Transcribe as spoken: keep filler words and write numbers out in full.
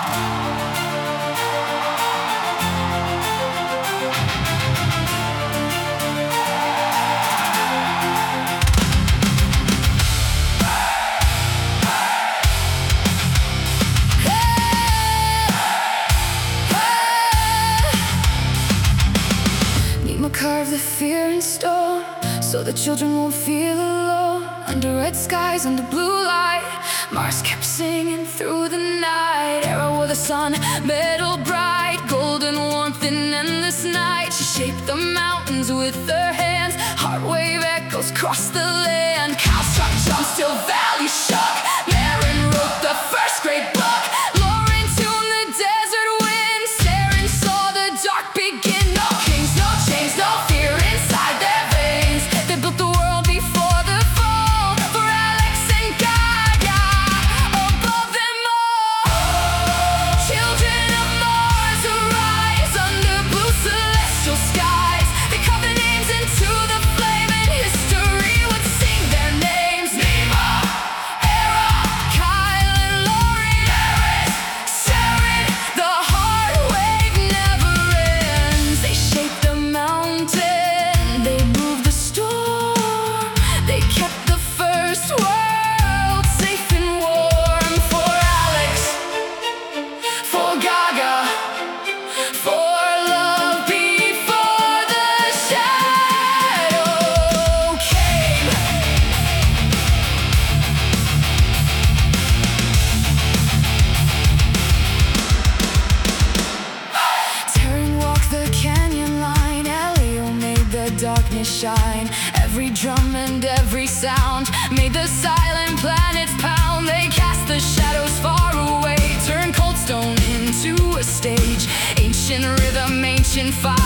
Carve the fear in stone, so the children won't feel alone. Under red skies, under blue light, Mars kept singing through the night. Era wore the sun, metal bright, golden warmth in endless night. She shaped the mountains with her hands, heart wave echoes cross the land. Cows struck drums till valleys shook, Marin wrote the first great book. Lauren tuned the desert wind, Saren saw the dark begin. No kings, no chains, no fear inside their veins. They built the world before the fall, for Alex and Gaia, above them all. Children of Mars arise under blue celestial skies. They carved their names into the flame, and history would sing their names. Nima, Era, Kyle and Lauren, Eris, Saren, the heart wave never ends. They shaped the mountain, they moved the storm, they kept the first world safe and warm. For Alex, for Gaga, for love before the shadow came. Terran walked the canyon line, Elio made the darkness shine. Every drum and every sound made the silent planets pound. They cast the shadows far away, turned cold stone into a stage. Ancient rhythm, ancient fire.